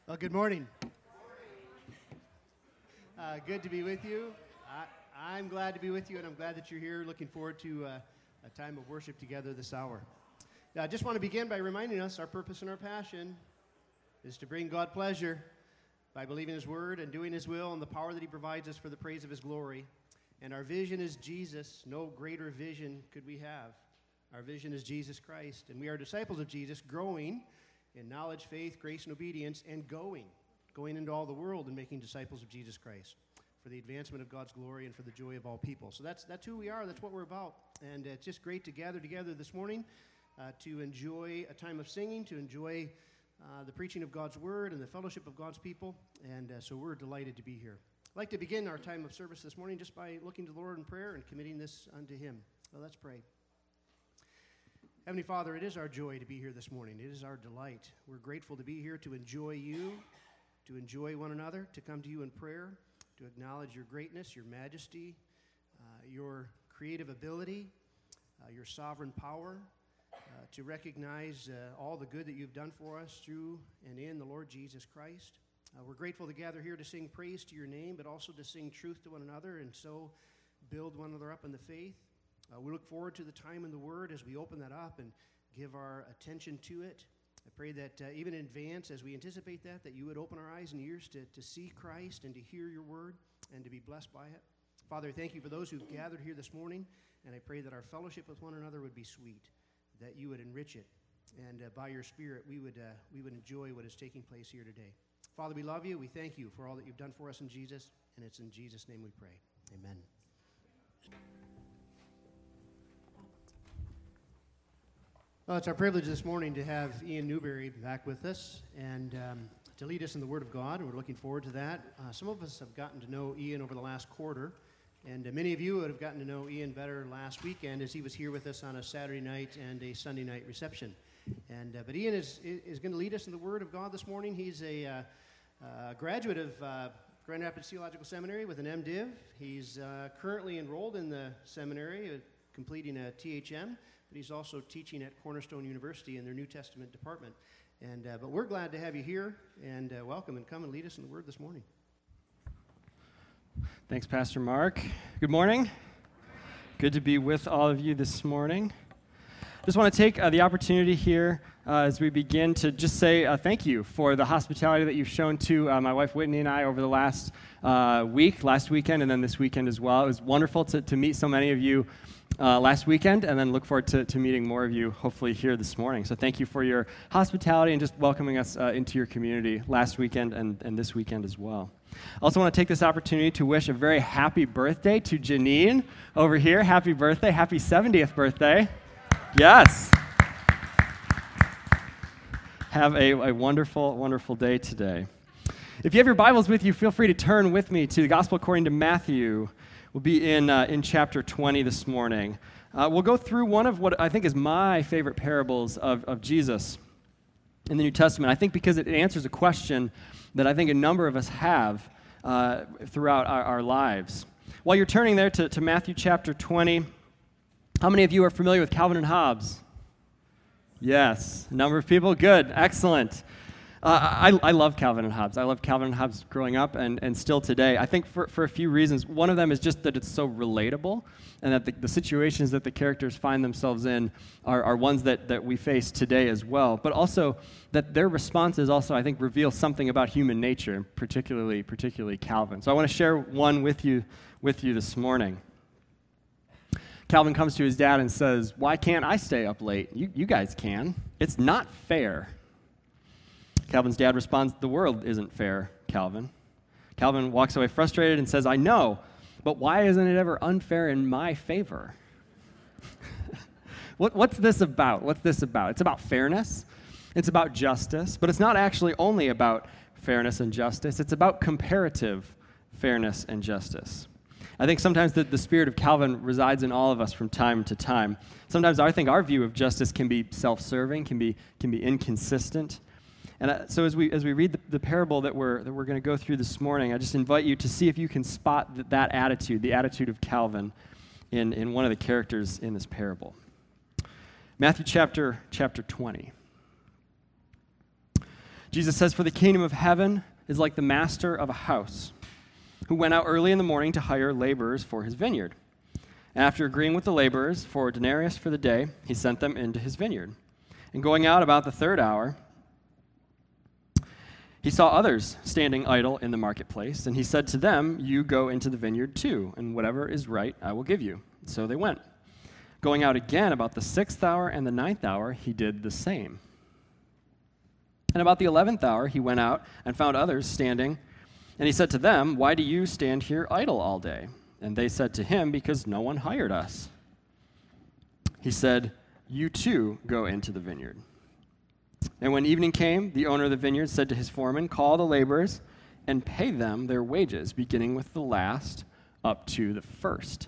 Well, good morning. Good to be with you. I'm glad to be with you, and I'm glad that you're here. Looking forward to a time of worship together this hour. Now, I just want to begin by reminding us our purpose and our passion is to bring God pleasure by believing His Word and doing His will and the power that He provides us for the praise of His glory. And our vision is Jesus. No greater vision could we have. Our vision is Jesus Christ, and we are disciples of Jesus, growing in knowledge, faith, grace, and obedience, and going into all the world and making disciples of Jesus Christ for the advancement of God's glory and for the joy of all people. So that's who we are. That's what we're about. And it's just great to gather together this morning to enjoy a time of singing, to enjoy the preaching of God's Word and the fellowship of God's people. And so we're delighted to be here. I'd like to begin our time of service this morning just by looking to the Lord in prayer and committing this unto Him. So let's pray. Heavenly Father, it is our joy to be here this morning. It is our delight. We're grateful to be here to enjoy you, to enjoy one another, to come to you in prayer, to acknowledge your greatness, your majesty, your creative ability, your sovereign power, to recognize all the good that you've done for us through and in the Lord Jesus Christ. We're grateful to gather here to sing praise to your name, but also to sing truth to one another and so build one another up in the faith. We look forward to the time in the Word as we open that up and give our attention to it. I pray that even in advance, as we anticipate that you would open our eyes and ears to see Christ and to hear your Word and to be blessed by it. Father, thank you for those who've gathered here this morning, and I pray that our fellowship with one another would be sweet, that you would enrich it, and by your Spirit we would enjoy what is taking place here today. Father, we love you. We thank you for all that you've done for us in Jesus, and it's in Jesus' name we pray. Amen. Well, it's our privilege this morning to have Ian Newberry back with us and to lead us in the Word of God, and we're looking forward to that. Some of us have gotten to know Ian over the last quarter, and many of you would have gotten to know Ian better last weekend as he was here with us on a Saturday night and a Sunday night reception. But Ian is going to lead us in the Word of God this morning. He's a graduate of Grand Rapids Theological Seminary with an MDiv. He's currently enrolled in the seminary, completing a THM. But he's also teaching at Cornerstone University in their New Testament department. But we're glad to have you here, and welcome, and come and lead us in the Word this morning. Thanks, Pastor Mark. Good morning. Good to be with all of you this morning. Just want to take the opportunity here as we begin to just say thank you for the hospitality that you've shown to my wife Whitney and I over the last weekend, and then this weekend as well. It was wonderful to meet so many of you last weekend, and then look forward to meeting more of you hopefully here this morning. So thank you for your hospitality and just welcoming us into your community last weekend and this weekend as well. I also want to take this opportunity to wish a very happy birthday to Janine over here. Happy birthday. Happy 70th birthday. Yes. Have a wonderful, wonderful day today. If you have your Bibles with you, feel free to turn with me to the Gospel according to Matthew. We'll be in chapter 20 this morning. We'll go through one of what I think is my favorite parables of Jesus in the New Testament. I think because it answers a question that I think a number of us have throughout our lives. While you're turning there to Matthew chapter 20, how many of you are familiar with Calvin and Hobbes? Yes, a number of people. Good, excellent. I love Calvin and Hobbes. I love Calvin and Hobbes growing up and still today. I think for a few reasons. One of them is just that it's so relatable, and that the situations that the characters find themselves in are ones that we face today as well. But also that their responses also, I think, reveal something about human nature, particularly Calvin. So I want to share one with you this morning. Calvin comes to his dad and says, "Why can't I stay up late? You guys can. It's not fair." Calvin's dad responds, "The world isn't fair, Calvin." Calvin walks away frustrated and says, "I know, but why isn't it ever unfair in my favor?" What's this about? It's about fairness. It's about justice, but it's not actually only about fairness and justice. It's about comparative fairness and justice. I think sometimes the spirit of Calvin resides in all of us from time to time. Sometimes I think our view of justice can be self-serving, can be inconsistent. And so as we read the parable that we're going to go through this morning, I just invite you to see if you can spot that attitude, the attitude of Calvin, in one of the characters in this parable. Matthew chapter 20. Jesus says, "For the kingdom of heaven is like the master of a house, who went out early in the morning to hire laborers for his vineyard. And after agreeing with the laborers for a denarius for the day, he sent them into his vineyard. And going out about the third hour, he saw others standing idle in the marketplace, and he said to them, 'You go into the vineyard too, and whatever is right I will give you.' So they went. Going out again about the 6th hour and the 9th hour, he did the same. And about the 11th hour, he went out and found others standing, and he said to them, 'Why do you stand here idle all day?' And they said to him, 'Because no one hired us.' He said, 'You too go into the vineyard.' And when evening came, the owner of the vineyard said to his foreman, 'Call the laborers and pay them their wages, beginning with the last up to the first.'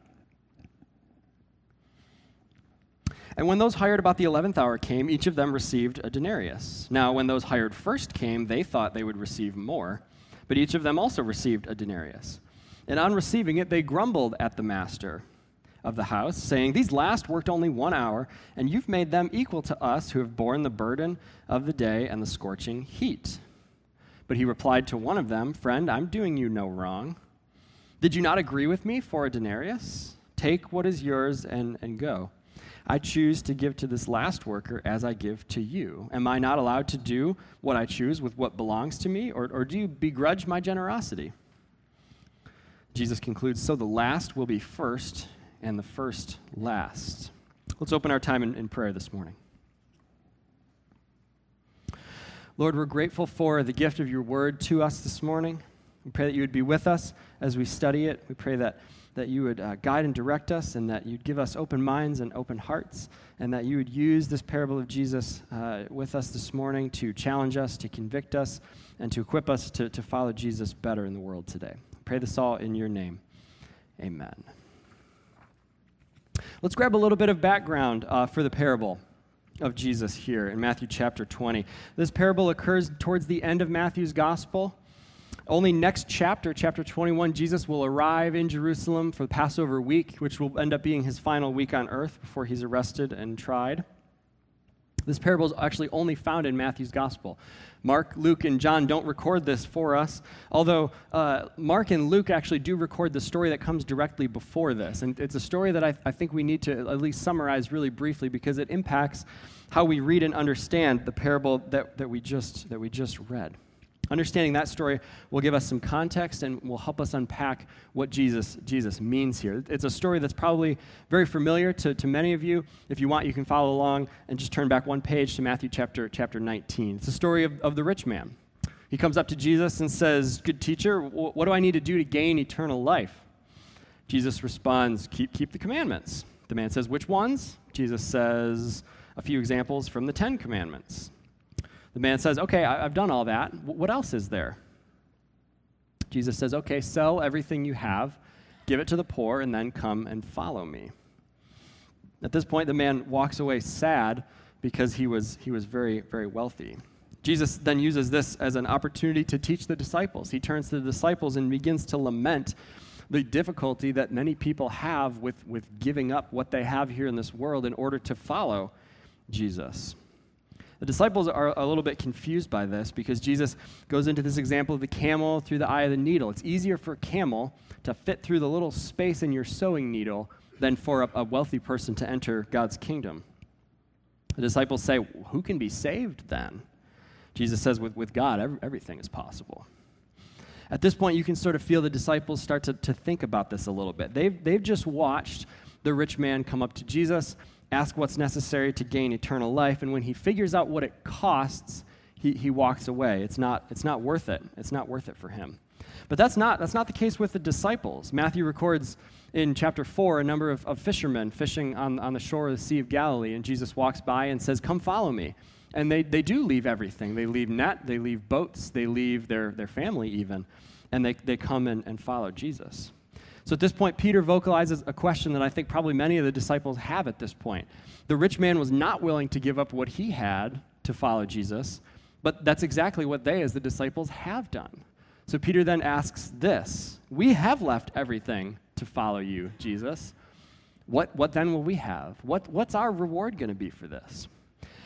And when those hired about the 11th hour came, each of them received a denarius. Now, when those hired first came, they thought they would receive more, but each of them also received a denarius. And on receiving it, they grumbled at the master of the house, saying, 'These last worked only 1 hour, and you've made them equal to us who have borne the burden of the day and the scorching heat.' But he replied to one of them, 'Friend, I'm doing you no wrong. Did you not agree with me for a denarius? Take what is yours and go. I choose to give to this last worker as I give to you. Am I not allowed to do what I choose with what belongs to me, or do you begrudge my generosity?' Jesus concludes, 'So the last will be first, and the first last.'" Let's open our time in prayer this morning. Lord, we're grateful for the gift of your word to us this morning. We pray that you would be with us as we study it. We pray that you would guide and direct us, and that you'd give us open minds and open hearts, and that you would use this parable of Jesus with us this morning to challenge us, to convict us, and to equip us to follow Jesus better in the world today. I pray this all in your name. Amen. Let's grab a little bit of background for the parable of Jesus here in Matthew chapter 20. This parable occurs towards the end of Matthew's gospel. Only next chapter, chapter 21, Jesus will arrive in Jerusalem for the Passover week, which will end up being his final week on earth before he's arrested and tried. This parable is actually only found in Matthew's gospel. Mark, Luke, and John don't record this for us, although Mark and Luke actually do record the story that comes directly before this. And it's a story that I think we need to at least summarize really briefly, because it impacts how we read and understand the parable that we just read. Understanding that story will give us some context and will help us unpack what Jesus means here. It's a story that's probably very familiar to many of you. If you want, you can follow along and just turn back one page to Matthew chapter 19. It's the story of the rich man. He comes up to Jesus and says, "Good teacher, what do I need to do to gain eternal life?" Jesus responds, keep the commandments. The man says, "Which ones?" Jesus says, "A few examples from the 10 Commandments." The man says, "Okay, I've done all that. What else is there?" Jesus says, "Okay, sell everything you have, give it to the poor, and then come and follow me." At this point, the man walks away sad because he was very, very wealthy. Jesus then uses this as an opportunity to teach the disciples. He turns to the disciples and begins to lament the difficulty that many people have with giving up what they have here in this world in order to follow Jesus. The disciples are a little bit confused by this because Jesus goes into this example of the camel through the eye of the needle. It's easier for a camel to fit through the little space in your sewing needle than for a wealthy person to enter God's kingdom. The disciples say, "Who can be saved then?" Jesus says, with God, everything is possible. At this point, you can sort of feel the disciples start to think about this a little bit. They've just watched the rich man come up to Jesus, ask what's necessary to gain eternal life, and when he figures out what it costs, he walks away. It's not worth it. It's not worth it for him. But that's not the case with the disciples. Matthew records in chapter 4 a number of fishermen fishing on the shore of the Sea of Galilee, and Jesus walks by and says, "Come follow me." And they do leave everything. They leave net, they leave boats, they leave their family even, and they come and follow Jesus. So at this point, Peter vocalizes a question that I think probably many of the disciples have at this point. The rich man was not willing to give up what he had to follow Jesus, but that's exactly what they, as the disciples, have done. So Peter then asks this: "We have left everything to follow you, Jesus. What then will we have? What's our reward going to be for this?"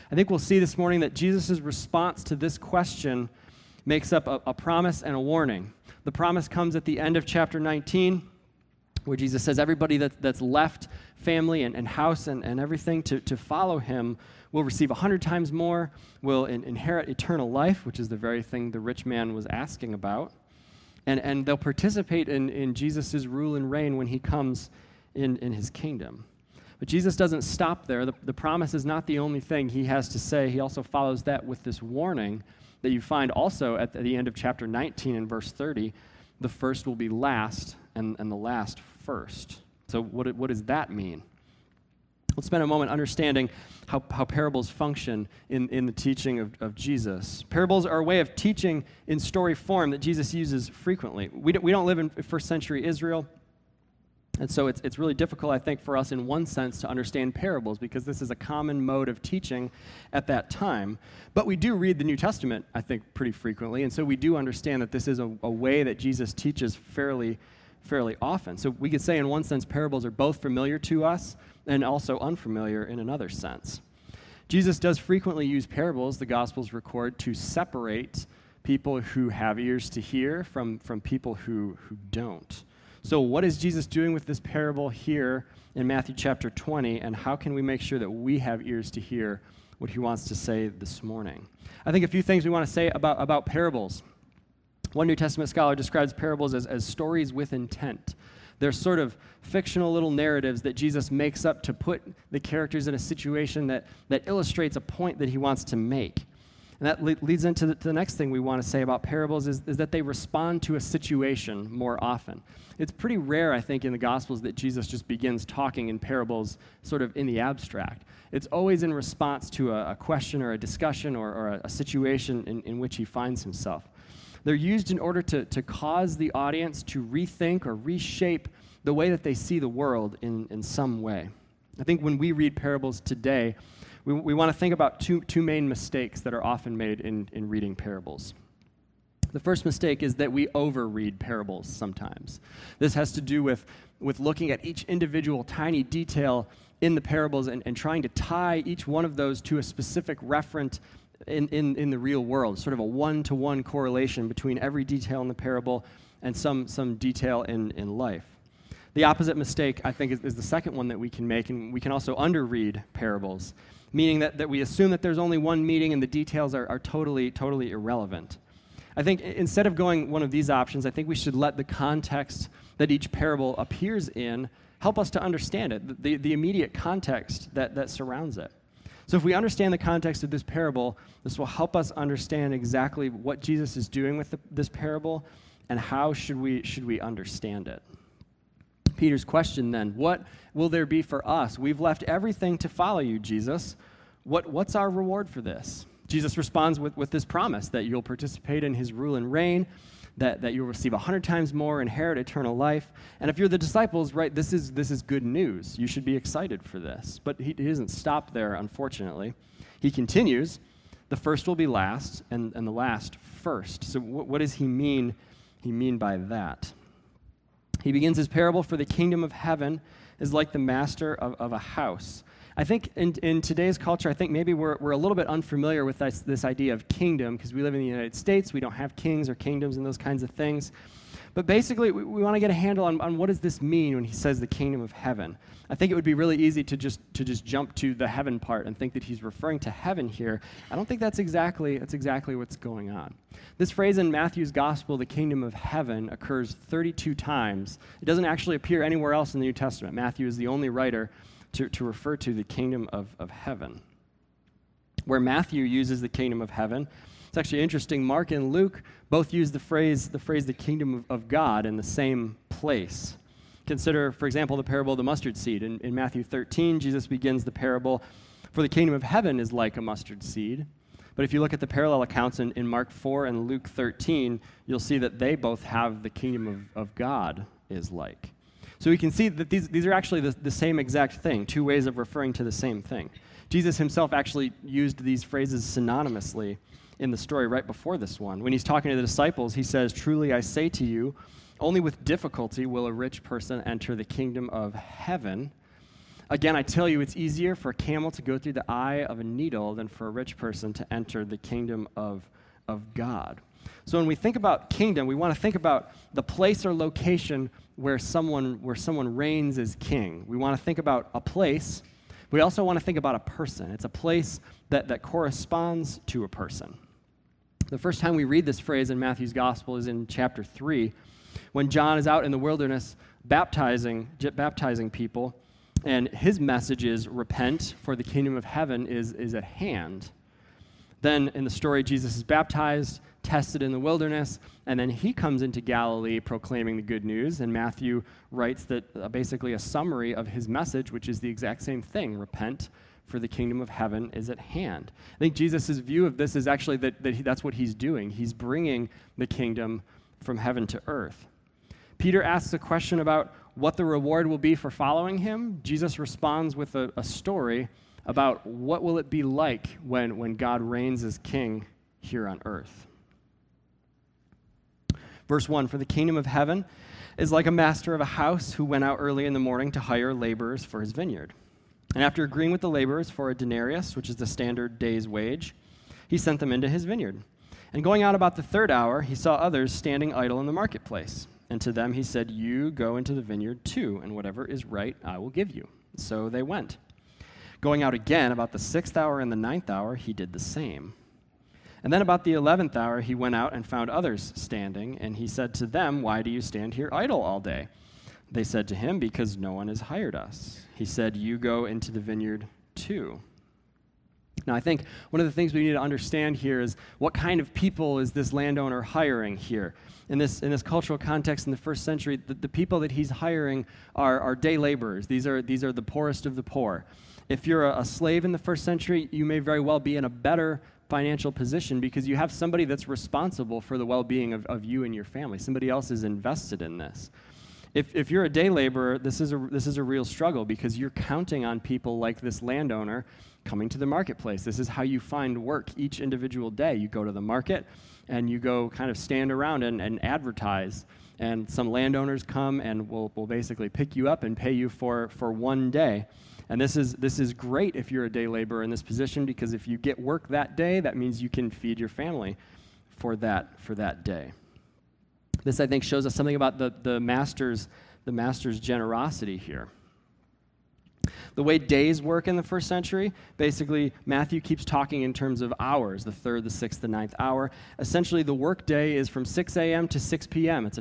I think we'll see this morning that Jesus' response to this question makes up a promise and a warning. The promise comes at the end of chapter 19, where Jesus says everybody that's left family and house and everything to follow him will receive 100 times more, will inherit eternal life, which is the very thing the rich man was asking about. And they'll participate in Jesus' rule and reign when he comes in his kingdom. But Jesus doesn't stop there. The promise is not the only thing he has to say. He also follows that with this warning that you find also at the end of chapter 19 and verse 30. The first will be last, and the last first. So what does that mean? Let's spend a moment understanding how parables function in the teaching of Jesus. Parables are a way of teaching in story form that Jesus uses frequently. We don't live in first century Israel, and so it's really difficult, I think, for us in one sense to understand parables because this is a common mode of teaching at that time. But we do read the New Testament, I think, pretty frequently, and so we do understand that this is a way that Jesus teaches fairly often. So we could say in one sense parables are both familiar to us and also unfamiliar in another sense. Jesus does frequently use parables, the Gospels record, to separate people who have ears to hear from people who don't. So what is Jesus doing with this parable here in Matthew chapter 20, and how can we make sure that we have ears to hear what he wants to say this morning? I think a few things we want to say about parables. One New Testament scholar describes parables as stories with intent. They're sort of fictional little narratives that Jesus makes up to put the characters in a situation that illustrates a point that he wants to make. And that leads into the next thing we want to say about parables is that they respond to a situation more often. It's pretty rare, I think, in the Gospels that Jesus just begins talking in parables sort of in the abstract. It's always in response to a question or a discussion or a situation in which he finds himself. They're used in order to cause the audience to rethink or reshape the way that they see the world in some way. I think when we read parables today, we want to think about two main mistakes that are often made in reading parables. The first mistake is that we overread parables sometimes. This has to do with looking at each individual tiny detail in the parables and trying to tie each one of those to a specific referent in the real world, sort of a one-to-one correlation between every detail in the parable and some detail in life. The opposite mistake, I think, is the second one that we can make, and we can also underread parables, meaning that we assume that there's only one meaning and the details are totally irrelevant. I think instead of going one of these options, I think we should let the context that each parable appears in help us to understand it, the immediate context that surrounds it. So if we understand the context of this parable, this will help us understand exactly what Jesus is doing with this parable and how should we understand it. Peter's question then, what will there be for us? We've left everything to follow you, Jesus. What's our reward for this? Jesus responds with this promise that you'll participate in his rule and reign, that you'll receive 100 times more, inherit eternal life. And if you're the disciples, right, this is good news. You should be excited for this. But he doesn't stop there, unfortunately. He continues, the first will be last, and the last first. So what does he mean by that? He begins his parable, for the kingdom of heaven is like the master of a house. I think in today's culture, I think maybe we're a little bit unfamiliar with this idea of kingdom because we live in the United States. We don't have kings or kingdoms and those kinds of things. But basically, we want to get a handle on what does this mean when he says the kingdom of heaven. I think it would be really easy to just jump to the heaven part and think that he's referring to heaven here. I don't think that's exactly what's going on. This phrase in Matthew's gospel, the kingdom of heaven, occurs 32 times. It doesn't actually appear anywhere else in the New Testament. Matthew is the only writer to refer to the kingdom of heaven. Where Matthew uses the kingdom of heaven, it's actually interesting. Mark and Luke both use the phrase the kingdom of God in the same place. Consider, for example, the parable of the mustard seed. In Matthew 13, Jesus begins the parable, for the kingdom of heaven is like a mustard seed. But if you look at the parallel accounts in Mark 4 and Luke 13, you'll see that they both have the kingdom of God is like. So we can see that these are actually the same exact thing, two ways of referring to the same thing. Jesus himself actually used these phrases synonymously in the story right before this one. When he's talking to the disciples, he says, "Truly I say to you, only with difficulty will a rich person enter the kingdom of heaven." Again, I tell you, it's easier for a camel to go through the eye of a needle than for a rich person to enter the kingdom of God. So when we think about kingdom, we want to think about the place or location where someone reigns as king. We want to think about a place. We also want to think about a person. It's a place that corresponds to a person. The first time we read this phrase in Matthew's gospel is in chapter 3, when John is out in the wilderness baptizing people, and his message is, repent, for the kingdom of heaven is at hand. Then in the story, Jesus is baptized, tested in the wilderness, and then he comes into Galilee proclaiming the good news, and Matthew writes that basically a summary of his message, which is the exact same thing, repent, for the kingdom of heaven is at hand. I think Jesus' view of this is actually that's what he's doing. He's bringing the kingdom from heaven to earth. Peter asks a question about what the reward will be for following him. Jesus responds with a story about what will it be like when God reigns as king here on earth. Verse 1, for the kingdom of heaven is like a master of a house who went out early in the morning to hire laborers for his vineyard. And after agreeing with the laborers for a denarius, which is the standard day's wage, he sent them into his vineyard. And going out about the third hour, he saw others standing idle in the marketplace. And to them he said, you go into the vineyard too, and whatever is right I will give you. So they went. Going out again about the 6th hour and the 9th hour, he did the same. And then about the 11th hour, he went out and found others standing, and he said to them, why do you stand here idle all day? They said to him, because no one has hired us. He said, you go into the vineyard too. Now, I think one of the things we need to understand here is what kind of people is this landowner hiring here? In this cultural context in the first century, the people that he's hiring are day laborers. These are the poorest of the poor. If you're a slave in the first century, you may very well be in a better financial position because you have somebody that's responsible for the well-being of you and your family. Somebody else is invested in this. If you're a day laborer, this is a real struggle because you're counting on people like this landowner coming to the marketplace. This is how you find work each individual day. You go to the market and you go kind of stand around and advertise. And some landowners come and will basically pick you up and pay you for one day. And this is great if you're a day laborer in this position because if you get work that day, that means you can feed your family for that day. This, I think, shows us something about the master's generosity here. The way days work in the first century, basically, Matthew keeps talking in terms of hours, the 3rd, the 6th, the 9th hour. Essentially, the work day is from 6 a.m. to 6 p.m. It's a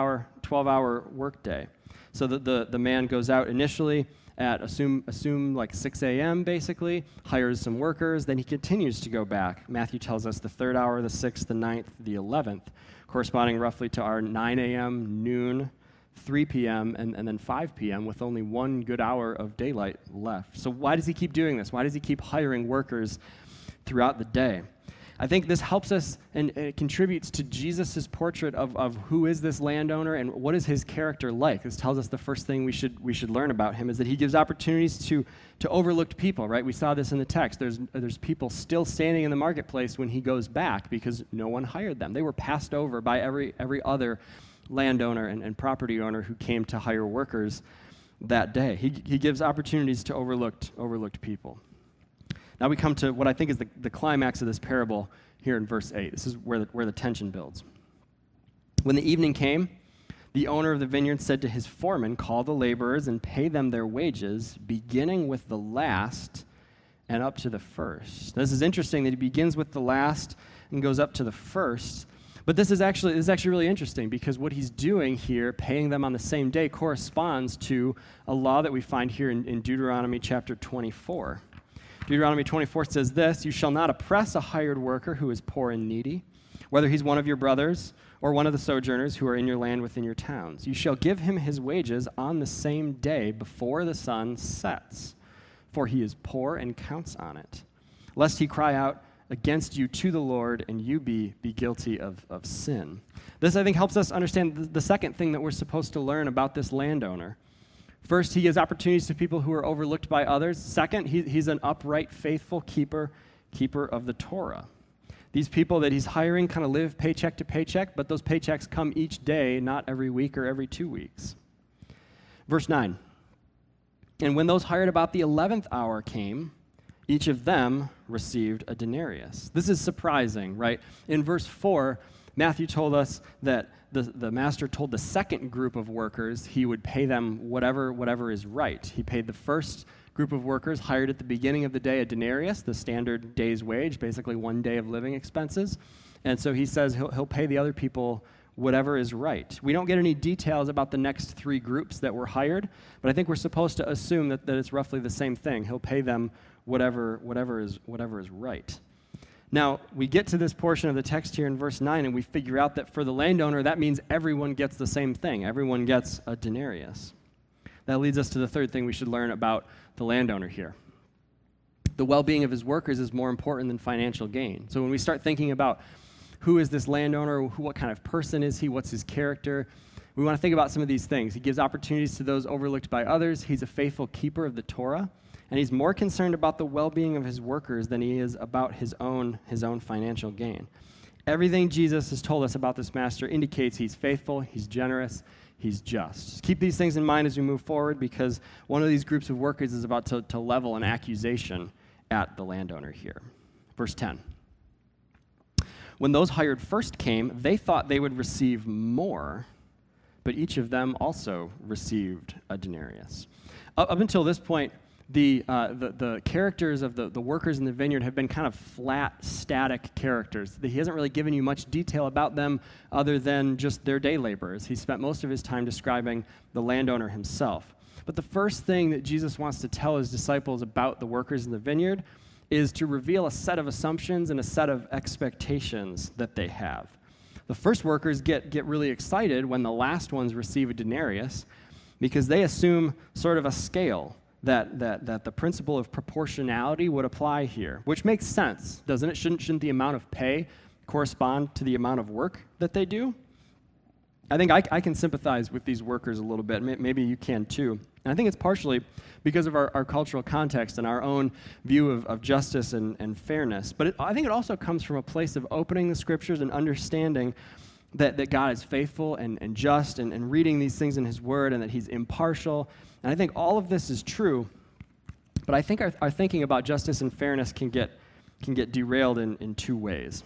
12-hour work day. So the man goes out initially at assume like 6 a.m. basically, hires some workers, then he continues to go back. Matthew tells us the 3rd hour, the 6th, the 9th, the 11th, corresponding roughly to our 9 a.m., noon, 3 p.m., and then 5 p.m. with only 1 good hour of daylight left. So why does he keep doing this? Why does he keep hiring workers throughout the day? I think this helps us and it contributes to Jesus' portrait of who is this landowner and what is his character like. This tells us the first thing we should learn about him is that he gives opportunities to overlooked people, right? We saw this in the text. There's people still standing in the marketplace when he goes back because no one hired them. They were passed over by every other landowner and property owner who came to hire workers that day. He gives opportunities to overlooked people. Now we come to what I think is the climax of this parable here in verse 8. This is where the tension builds. When the evening came, the owner of the vineyard said to his foreman, call the laborers and pay them their wages, beginning with the last and up to the first. This is interesting that he begins with the last and goes up to the first. But this is actually really interesting because what he's doing here, paying them on the same day, corresponds to a law that we find here in Deuteronomy chapter 24. Deuteronomy 24 says this, you shall not oppress a hired worker who is poor and needy, whether he's one of your brothers or one of the sojourners who are in your land within your towns. You shall give him his wages on the same day before the sun sets, for he is poor and counts on it, lest he cry out against you to the Lord and you be guilty of sin. This, I think, helps us understand the second thing that we're supposed to learn about this landowner. First, he gives opportunities to people who are overlooked by others. Second, he's an upright, faithful keeper of the Torah. These people that he's hiring kind of live paycheck to paycheck, but those paychecks come each day, not every week or every 2 weeks. Verse 9. And when those hired about the 11th hour came, each of them received a denarius. This is surprising, right? In verse 4, Matthew told us that the master told the second group of workers he would pay them whatever is right. He paid the first group of workers hired at the beginning of the day a denarius, the standard day's wage, basically 1 day of living expenses. And so he says he'll pay the other people whatever is right. We don't get any details about the next three groups that were hired, but I think we're supposed to assume that it's roughly the same thing. He'll pay them whatever is right. Now, we get to this portion of the text here in verse 9, and we figure out that for the landowner, that means everyone gets the same thing. Everyone gets a denarius. That leads us to the third thing we should learn about the landowner here. The well-being of his workers is more important than financial gain. So when we start thinking about who is this landowner, what kind of person is he, what's his character, we want to think about some of these things. He gives opportunities to those overlooked by others. He's a faithful keeper of the Torah. And he's more concerned about the well-being of his workers than he is about his own financial gain. Everything Jesus has told us about this master indicates he's faithful, he's generous, he's just. Just keep these things in mind as we move forward, because one of these groups of workers is about to level an accusation at the landowner here. Verse 10. When those hired first came, they thought they would receive more, but each of them also received a denarius. Up until this point, the characters of the workers in the vineyard have been kind of flat, static characters. He hasn't really given you much detail about them other than just their day laborers. He spent most of his time describing the landowner himself. But the first thing that Jesus wants to tell his disciples about the workers in the vineyard is to reveal a set of assumptions and a set of expectations that they have. The first workers get really excited when the last ones receive a denarius because they assume sort of a scale that the principle of proportionality would apply here, which makes sense, doesn't it? Shouldn't the amount of pay correspond to the amount of work that they do? I think I can sympathize with these workers a little bit. Maybe you can too. And I think it's partially because of our cultural context and our own view of justice and fairness. But I think it also comes from a place of opening the scriptures and understanding that God is faithful and just and reading these things in his word and that he's impartial. And I think all of this is true, but I think our thinking about justice and fairness can get derailed in two ways.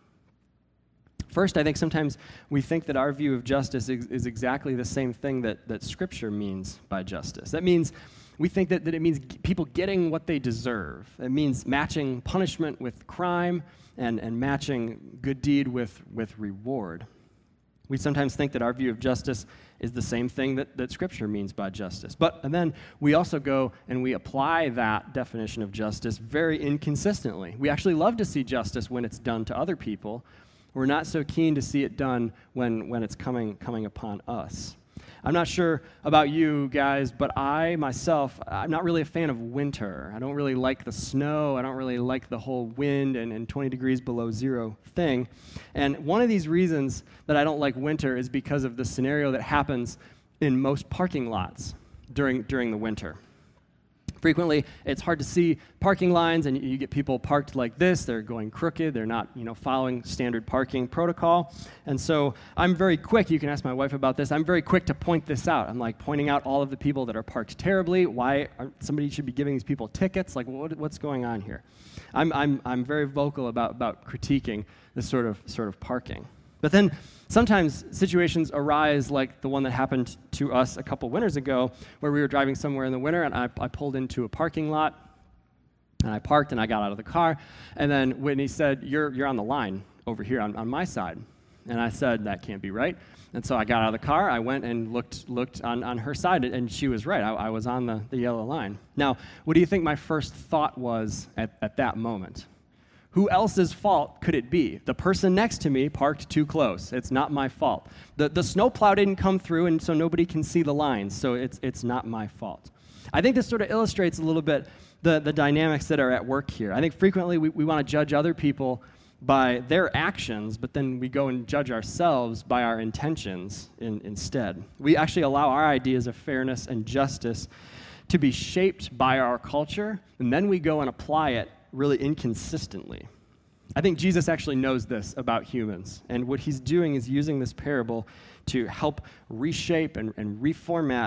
First, I think sometimes we think that our view of justice is exactly the same thing that Scripture means by justice. That means we think that it means people getting what they deserve. It means matching punishment with crime and matching good deed with reward. We sometimes think that our view of justice is the same thing that Scripture means by justice. And then we also go and we apply that definition of justice very inconsistently. We actually love to see justice when it's done to other people. We're not so keen to see it done when it's coming upon us. I'm not sure about you guys, but I'm not really a fan of winter. I don't really like the snow. I don't really like the whole wind and 20 degrees below zero thing. And one of these reasons that I don't like winter is because of the scenario that happens in most parking lots during the winter. Frequently, it's hard to see parking lines, and you get people parked like this. They're going crooked. They're not, following standard parking protocol. And so I'm very quick. You can ask my wife about this. I'm very quick to point this out. I'm like pointing out all of the people that are parked terribly. Why somebody should be giving these people tickets? Like, what's going on here? I'm very vocal about critiquing this sort of parking. But then sometimes situations arise like the one that happened to us a couple winters ago where we were driving somewhere in the winter and I pulled into a parking lot and I parked and I got out of the car and then Whitney said, you're on the line over here on my side. And I said, that can't be right. And so I got out of the car, I went and looked on her side and she was right. I was on the yellow line. Now, what do you think my first thought was at that moment? Who else's fault could it be? The person next to me parked too close. It's not my fault. The snowplow didn't come through, and so nobody can see the lines, so it's not my fault. I think this sort of illustrates a little bit the dynamics that are at work here. I think frequently we want to judge other people by their actions, but then we go and judge ourselves by our intentions instead. We actually allow our ideas of fairness and justice to be shaped by our culture, and then we go and apply it really inconsistently. I think Jesus actually knows this about humans, and what he's doing is using this parable to help reshape and reformat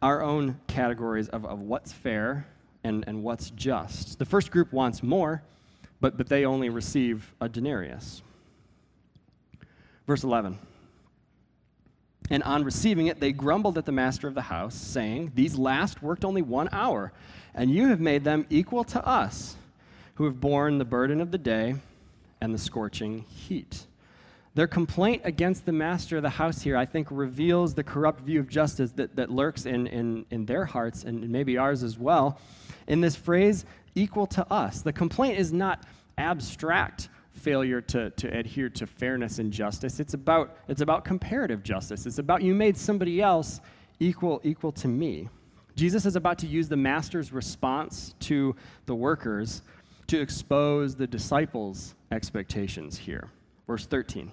our own categories of what's fair and what's just. The first group wants more, but they only receive a denarius. Verse 11. And on receiving it, they grumbled at the master of the house, saying, "These last worked only 1 hour, and you have made them equal to us, who have borne the burden of the day and the scorching heat." Their complaint against the master of the house here, I think, reveals the corrupt view of justice that lurks in their hearts, and maybe ours as well, in this phrase, equal to us. The complaint is not abstract failure to adhere to fairness and justice. It's about comparative justice. It's about you made somebody else equal to me. Jesus is about to use the master's response to the workers to expose the disciples' expectations here. Verse 13.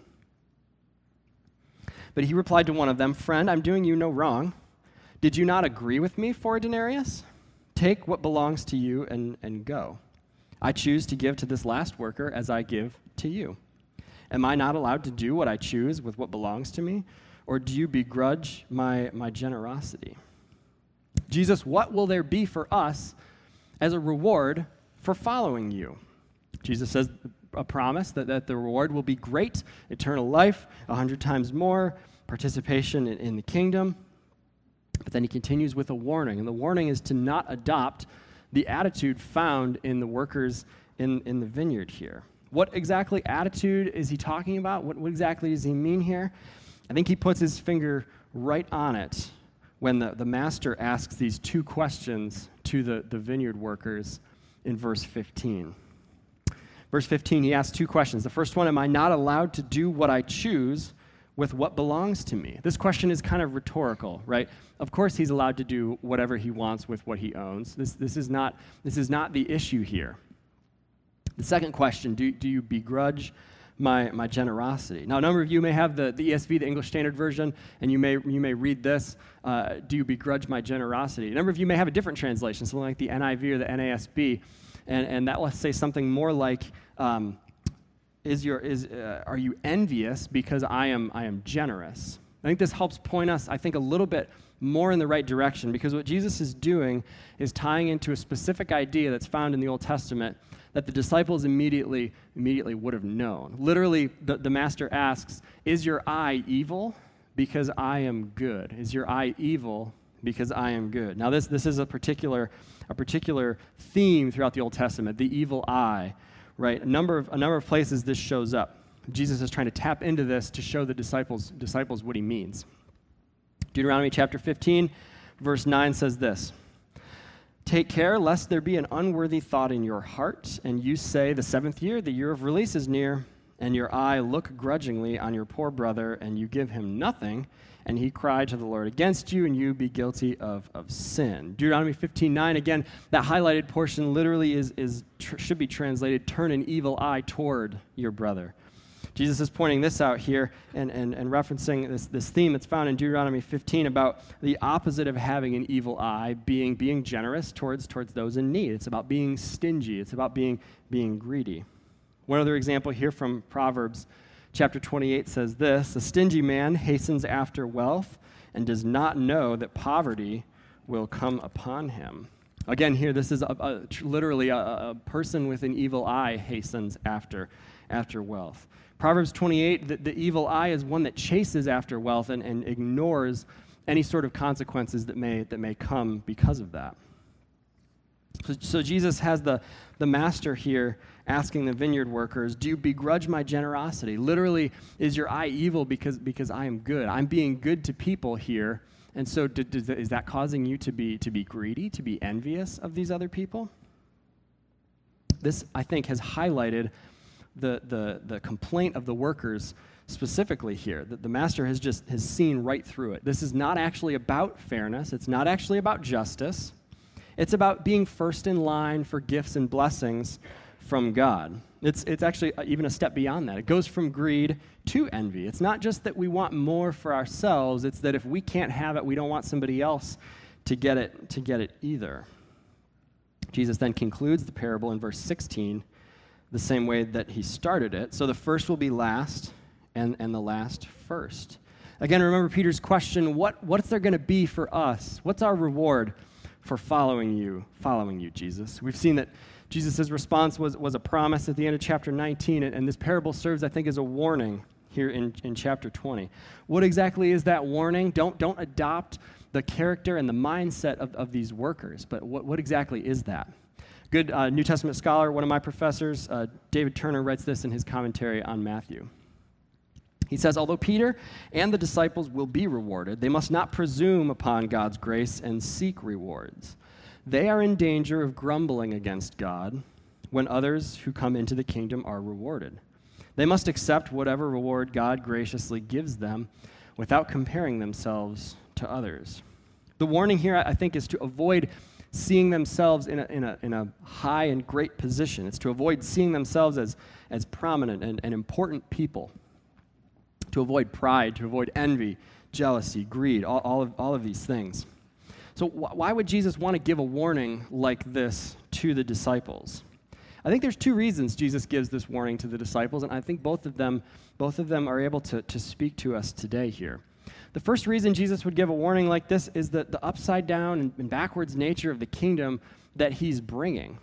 But he replied to one of them, "Friend, I'm doing you no wrong. Did you not agree with me for a denarius? Take what belongs to you and go. I choose to give to this last worker as I give to you. Am I not allowed to do what I choose with what belongs to me? Or do you begrudge my generosity?" Jesus, what will there be for us as a reward for following you? Jesus says a promise that the reward will be great, eternal life, 100 times more, participation in the kingdom. But then he continues with a warning, and the warning is to not adopt the attitude found in the workers in the vineyard here. What exactly attitude is he talking about? What exactly does he mean here? I think he puts his finger right on it when the master asks these two questions to the vineyard workers in verse 15. Verse 15, he asks two questions. The first one, am I not allowed to do what I choose with what belongs to me? This question is kind of rhetorical, right? Of course he's allowed to do whatever he wants with what he owns. This is not the issue here. The second question, do you begrudge my generosity? Now, a number of you may have the ESV, the English Standard Version, and you may read this, do you begrudge my generosity? A number of you may have a different translation, something like the NIV or the NASB, and that will say something more like, are you envious because I am generous? I think this helps point us, I think, a little bit more in the right direction, because what Jesus is doing is tying into a specific idea that's found in the Old Testament that the disciples immediately would have known. Literally, the master asks, is your eye evil because I am good? Is your eye evil because I am good? Now, this is a particular theme throughout the Old Testament, the evil eye, right? A number of places this shows up. Jesus is trying to tap into this to show the disciples what he means. Deuteronomy chapter 15, verse 9 says this, "Take care lest there be an unworthy thought in your heart, and you say, the 7th year, the year of release is near, and your eye look grudgingly on your poor brother, and you give him nothing, and he cry to the Lord against you, and you be guilty of sin." Deuteronomy 15:9, again, that highlighted portion literally should be translated, turn an evil eye toward your brother. Jesus is pointing this out here and referencing this theme that's found in Deuteronomy 15 about the opposite of having an evil eye, being generous towards those in need. It's about being stingy. It's about being greedy. One other example here from Proverbs chapter 28 says this, "A stingy man hastens after wealth and does not know that poverty will come upon him." Again, here, this is literally a person with an evil eye hastens after wealth. Proverbs 28, the evil eye is one that chases after wealth and ignores any sort of consequences that may come because of that. So Jesus has the master here asking the vineyard workers, do you begrudge my generosity? Literally, is your eye evil because I am good? I'm being good to people here, and so is that causing you to be greedy, to be envious of these other people? This, I think, has highlighted the complaint of the workers specifically here. The master has seen right through it. This is not actually about fairness. It's not actually about justice. It's about being first in line for gifts and blessings from God. It's actually even a step beyond that. It goes from greed to envy. It's not just that we want more for ourselves. It's that if we can't have it, we don't want somebody else to get it either. Jesus then concludes the parable in verse 16 the same way that he started it. So the first will be last, and the last first. Again, remember Peter's question, what's there going to be for us? What's our reward for following you, Jesus? We've seen that Jesus' response was a promise at the end of chapter 19, and this parable serves, I think, as a warning here in chapter 20. What exactly is that warning? Don't adopt the character and the mindset of these workers, but what exactly is that? Good New Testament scholar, one of my professors, David Turner, writes this in his commentary on Matthew. He says, although Peter and the disciples will be rewarded, they must not presume upon God's grace and seek rewards. They are in danger of grumbling against God when others who come into the kingdom are rewarded. They must accept whatever reward God graciously gives them without comparing themselves to others. The warning here, I think, is to avoid seeing themselves in a high and great position. It's to avoid seeing themselves as prominent and important people. To avoid pride, to avoid envy, jealousy, greed, all of these things. So why would Jesus want to give a warning like this to the disciples? I think there's two reasons Jesus gives this warning to the disciples, and I think both of them are able to speak to us today here. The first reason Jesus would give a warning like this is the upside down and backwards nature of the kingdom that he's bringing.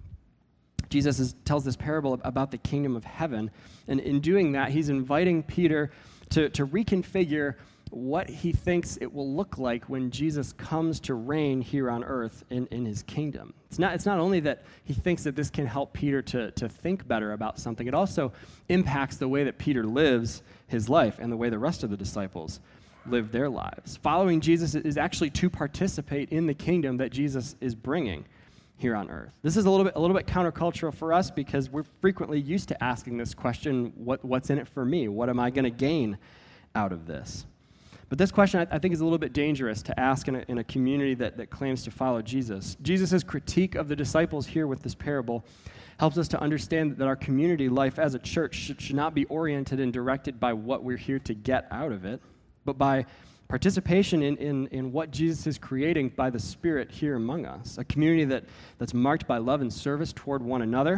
Jesus tells this parable about the kingdom of heaven, and in doing that, he's inviting Peter to reconfigure what he thinks it will look like when Jesus comes to reign here on earth in his kingdom. It's not only that he thinks that this can help Peter to think better about something, it also impacts the way that Peter lives his life and the way the rest of the disciples live their lives. Following Jesus is actually to participate in the kingdom that Jesus is bringing here on earth. This is a little bit countercultural for us because we're frequently used to asking this question, what's in it for me? What am I going to gain out of this? But this question, I think, is a little bit dangerous to ask in a community that claims to follow Jesus. Jesus' critique of the disciples here with this parable helps us to understand that our community life as a church should not be oriented and directed by what we're here to get out of it, but by participation in what Jesus is creating by the Spirit here among us, a community that's marked by love and service toward one another,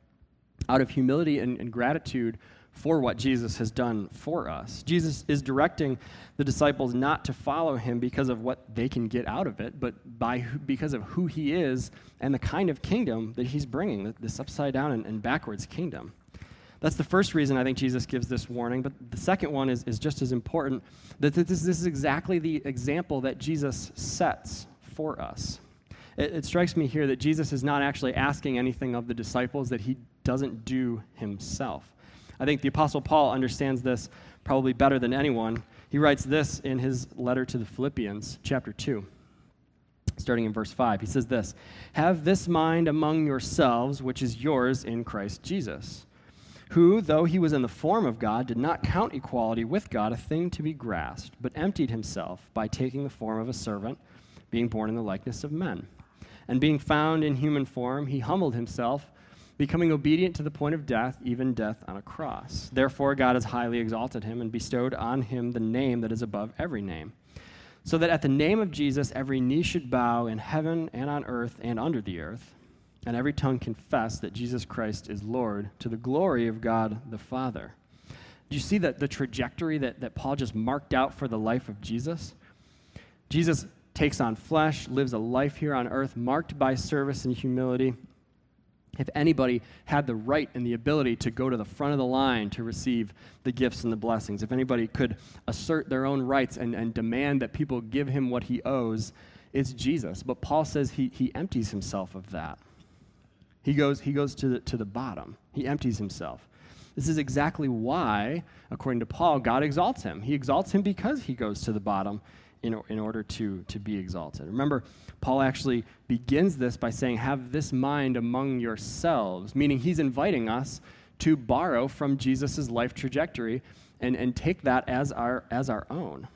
out of humility and gratitude for what Jesus has done for us. Jesus is directing the disciples not to follow him because of what they can get out of it, but because of who he is and the kind of kingdom that he's bringing, this upside down and backwards kingdom. That's the first reason I think Jesus gives this warning, but the second one is just as important, that this is exactly the example that Jesus sets for us. It strikes me here that Jesus is not actually asking anything of the disciples that he doesn't do himself. I think the Apostle Paul understands this probably better than anyone. He writes this in his letter to the Philippians, chapter 2, starting in verse 5. He says this, "Have this mind among yourselves, which is yours in Christ Jesus, who, though he was in the form of God, did not count equality with God a thing to be grasped, but emptied himself by taking the form of a servant, being born in the likeness of men. And being found in human form, he humbled himself, becoming obedient to the point of death, even death on a cross. Therefore God has highly exalted him and bestowed on him the name that is above every name, so that at the name of Jesus every knee should bow in heaven and on earth and under the earth, and every tongue confess that Jesus Christ is Lord, to the glory of God the Father." Do you see the trajectory that Paul just marked out for the life of Jesus? Jesus takes on flesh, lives a life here on earth marked by service and humility. If anybody had the right and the ability to go to the front of the line to receive the gifts and the blessings, if anybody could assert their own rights and demand that people give him what he owes, it's Jesus. But Paul says he empties himself of that. He goes to the bottom. He empties himself. This is exactly why, according to Paul, God exalts him. He exalts him because he goes to the bottom in order to be exalted. Remember, Paul actually begins this by saying, "Have this mind among yourselves," meaning he's inviting us to borrow from Jesus' life trajectory and take that as our own.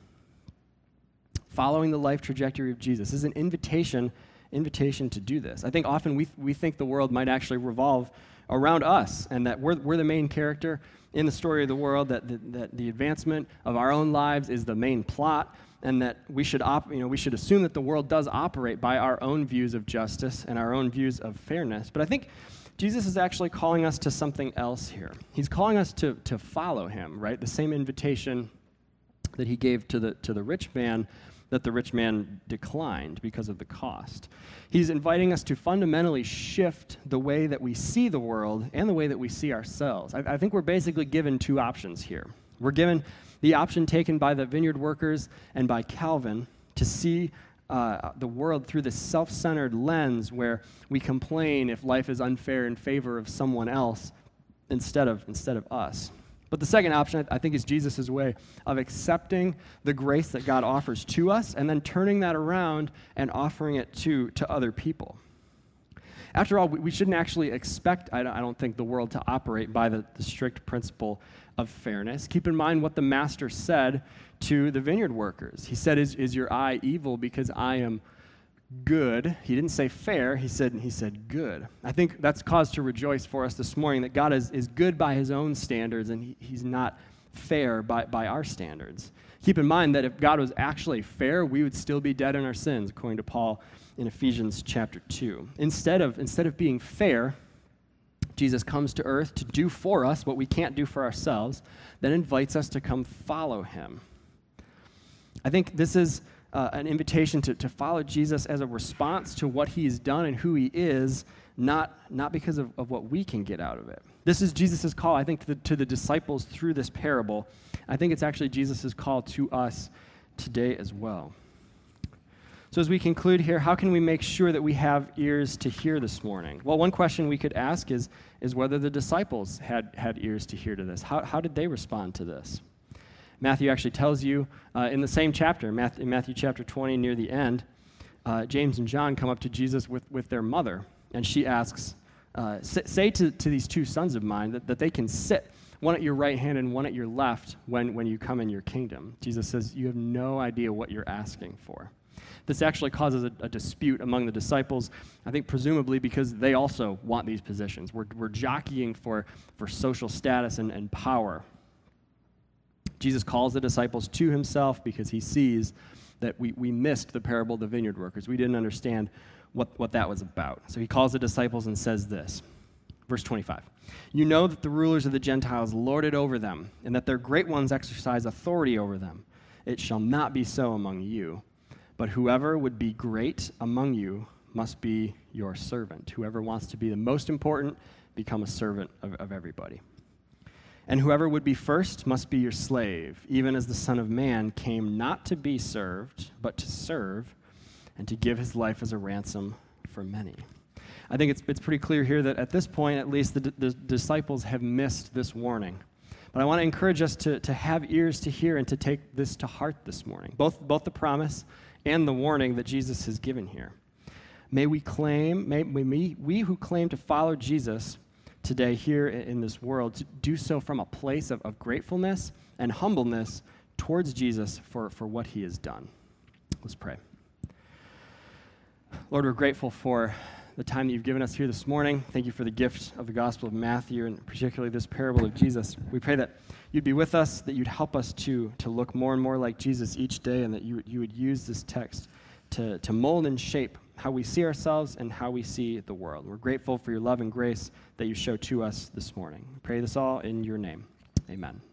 Following the life trajectory of Jesus is an invitation to do this. I think often we think the world might actually revolve around us and that we're the main character in the story of the world, that the advancement of our own lives is the main plot, and that we should assume that the world does operate by our own views of justice and our own views of fairness. But I think Jesus is actually calling us to something else here. He's calling us to follow him, right? The same invitation that he gave to the rich man, that the rich man declined because of the cost. He's inviting us to fundamentally shift the way that we see the world and the way that we see ourselves. I think we're basically given two options here. We're given the option taken by the vineyard workers and by Calvin to see the world through this self-centered lens where we complain if life is unfair in favor of someone else instead of us. But the second option, I think, is Jesus' way of accepting the grace that God offers to us and then turning that around and offering it to other people. After all, we shouldn't actually expect, I don't think, the world to operate by the strict principle of fairness. Keep in mind what the master said to the vineyard workers. He said, is your eye evil because I am good? He didn't say fair, he said good. I think that's cause to rejoice for us this morning, that God is good by his own standards and he's not fair by our standards. Keep in mind that if God was actually fair, we would still be dead in our sins, according to Paul in Ephesians chapter 2. Instead of being fair, Jesus comes to earth to do for us what we can't do for ourselves, then invites us to come follow him. I think this is an invitation to follow Jesus as a response to what he's done and who he is, not because of what we can get out of it. This is Jesus' call, I think, to the disciples through this parable. I think it's actually Jesus' call to us today as well. So as we conclude here, how can we make sure that we have ears to hear this morning? Well, one question we could ask is whether the disciples had ears to hear to this. How did they respond to this? Matthew actually tells you in the same chapter, in Matthew chapter 20, near the end, James and John come up to Jesus with their mother, and she asks, say to these two sons of mine that they can sit, one at your right hand and one at your left when you come in your kingdom. Jesus says, you have no idea what you're asking for. This actually causes a dispute among the disciples, I think presumably because they also want these positions. We're jockeying for social status and power. Jesus calls the disciples to himself because he sees that we missed the parable of the vineyard workers. We didn't understand what that was about. So he calls the disciples and says this, verse 25. You know that the rulers of the Gentiles lord it over them, and that their great ones exercise authority over them. It shall not be so among you, but whoever would be great among you must be your servant. Whoever wants to be the most important, become a servant of everybody. And whoever would be first must be your slave, even as the Son of Man came not to be served, but to serve, and to give his life as a ransom for many. I think it's pretty clear here that at this point, at least, the disciples have missed this warning. But I want to encourage us to have ears to hear and to take this to heart this morning, both the promise and the warning that Jesus has given here. May we who claim to follow Jesus today here in this world, to do so from a place of gratefulness and humbleness towards Jesus for what he has done. Let's pray. Lord, we're grateful for the time that you've given us here this morning. Thank you for the gift of the Gospel of Matthew and particularly this parable of Jesus. We pray that you'd be with us, that you'd help us to look more and more like Jesus each day, and that you would use this text to mold and shape how we see ourselves and how we see the world. We're grateful for your love and grace that you show to us this morning. We pray this all in your name. Amen.